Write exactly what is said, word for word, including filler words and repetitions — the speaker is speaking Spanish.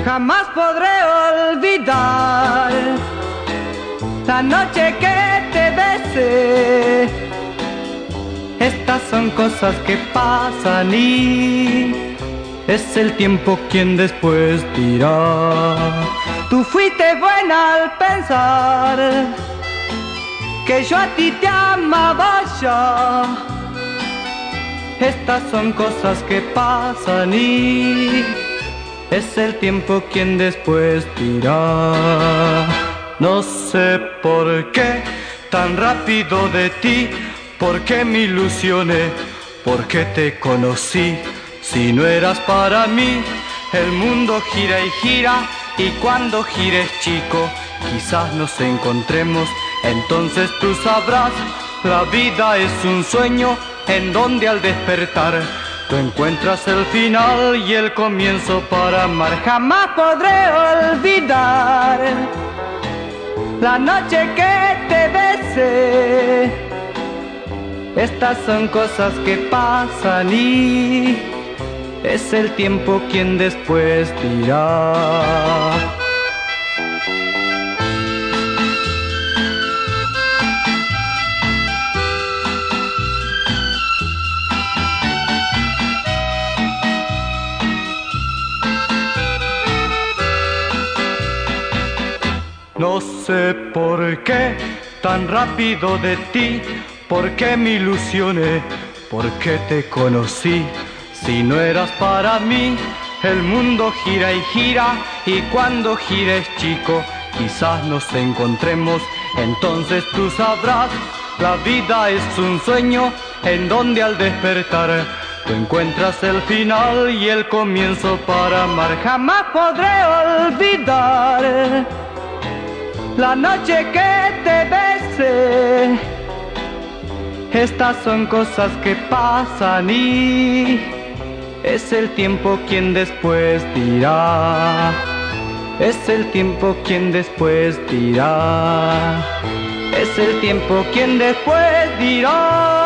Jamás podré olvidar la noche que te besé. Estas son cosas que pasan y es el tiempo quien después dirá. Tú fuiste buena al pensar que yo a ti te amaba ya. Estas son cosas que pasan y es el tiempo quien después dirá. No sé por qué tan rápido de ti, por qué me ilusioné, por qué te conocí. Si no eras para mí, el mundo gira y gira, y cuando gires, chico, quizás nos encontremos. Entonces tú sabrás, la vida es un sueño en donde al despertar tú encuentras el final y el comienzo para amar. Jamás podré olvidar la noche que te besé. Estas son cosas que pasan y es el tiempo quien después dirá. No sé por qué tan rápido de ti, por qué me ilusioné, por qué te conocí. Si no eras para mí, el mundo gira y gira, y cuando gires, chico, quizás nos encontremos. Entonces tú sabrás, la vida es un sueño en donde al despertar tú encuentras el final y el comienzo para amar. Jamás podré olvidar la noche que te besé. Estas son cosas que pasan y es el tiempo quien después dirá. Es el tiempo quien después dirá. Es el tiempo quien después dirá.